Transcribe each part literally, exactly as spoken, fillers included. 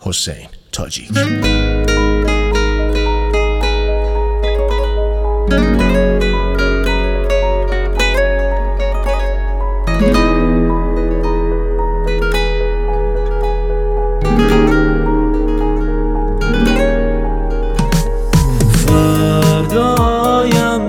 حسین تاجیک. فردایم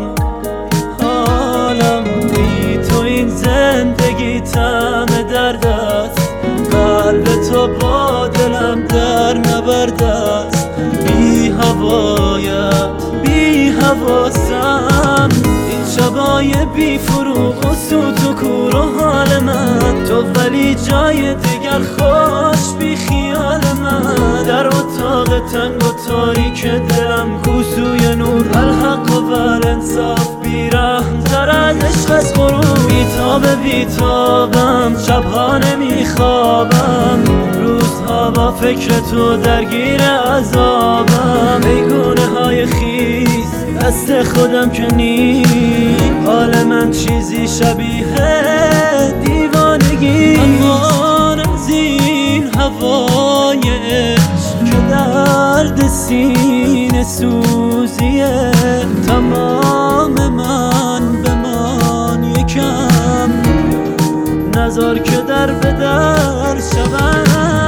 حالم بی تو این زندگی طعم درد است، قلب تو با دلم در نبرد است. بی هوایت بی حواسم این شبای بی فروغ و سوت و کور و حال من تو، ولی جای دیگر خوش بی خیال من. در اتاق تنگ و تاریک دلم کوسوی نور، الحق و الانصاف بی رحم تر از عشق از غروب. بیتاب بیتابم شبها نمیخوابم، روزها با فکر تو درگیر عذابم. بیگونه های خیز دست خودم که نیست، حال من چیزی شبیه دیوانگی. امان از این هوای عشق که درد سینه سوزیه، تمام من بمان یکم، نذار که در به در شوم.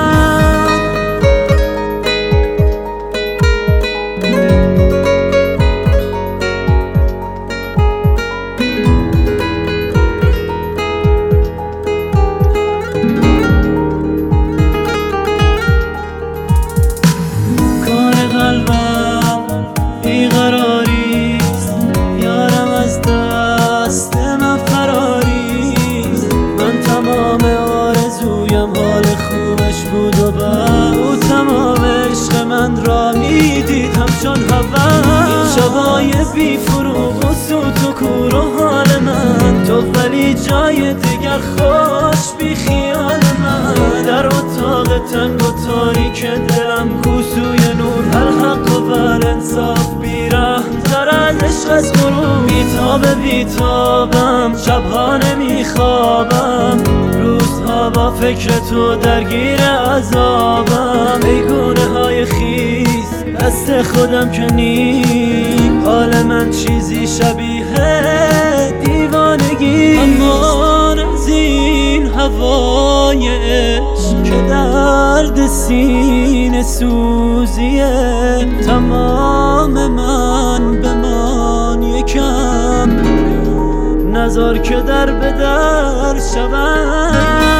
بیقراریست یارم، از دست من فراریست. من تمام آرزویم حال خوبش بود و بعد او تمام عشق من را میدید همچون هوا. این شبای بی فروغ و سوت و کور و حال من تو، ولی جای دیگر خوش بی خیال من. در اتاق تنگ و تاریک دلم کوسوی نور، الحق و الانصاف بی رحم تر از عشق از غروب. بیتاب بیتابم شبها نمیخوابم، روزها با فکر تو درگیر عذابم. بیگونه های خیز دست خودم که نیست، حال من چیزی شبیه دیوانگی. امان از این هوای عشق که درد سینه سوزیه، تمام من بمان یکم، نذار که در به در شوم.